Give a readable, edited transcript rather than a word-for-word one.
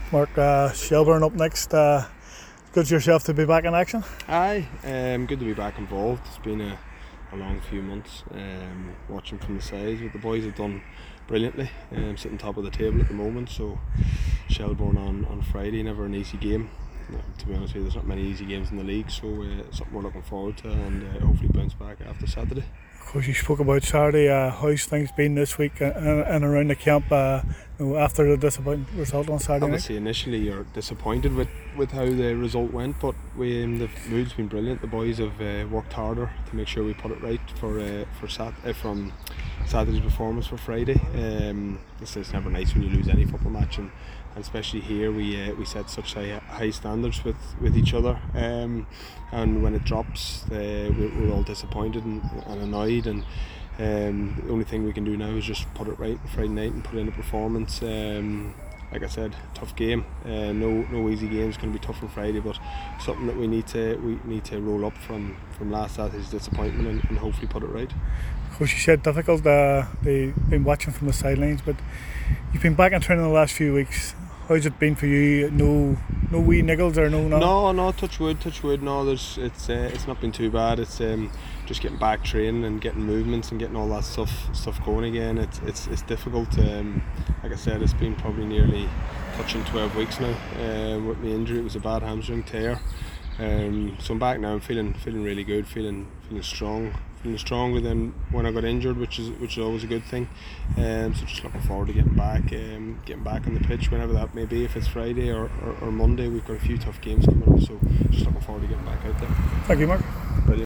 Mark, Shelbourne up next. Good for yourself to be back in action. Aye, good to be back involved. It's been a long few months watching from the sides, but the boys have done brilliantly. Sitting top of the table at the moment, so Shelbourne on Friday, never an easy game. To be honest with you, there's not many easy games in the league, so it's something we're looking forward to, and hopefully bounce back after Saturday. Of course, you spoke about Saturday. How's things been this week and around the camp after the disappointing result on Saturday night? Obviously, initially you're disappointed with how the result went, but the mood's been brilliant. The boys have worked harder to make sure we put it right from Saturday's performance for Friday. It's never nice when you lose any football match, and especially here we set such high standards with each other, and when it drops, we're all disappointed and annoyed, and the only thing we can do now is just put it right on Friday night and put in a performance. Like I said, tough game. No easy game. It's going to be tough on Friday, but something that we need to roll up from last Saturday's disappointment and hopefully put it right. Of course, you said difficult. They've been watching from the sidelines, but you've been back in training the last few weeks. How's it been for you? No wee niggles or no? No. Touch wood. No, it's not been too bad. It's just getting back training and getting movements and getting all that stuff going again. It's difficult. Like I said, it's been probably nearly touching 12 weeks now. With my injury, it was a bad hamstring tear. So I'm back now. I'm feeling really good. Feeling strong. Feeling stronger than when I got injured, which is always a good thing. So just looking forward to getting back on the pitch whenever that may be. If it's Friday or Monday, we've got a few tough games coming up. So just looking forward to getting back out there. Thank you, Mark.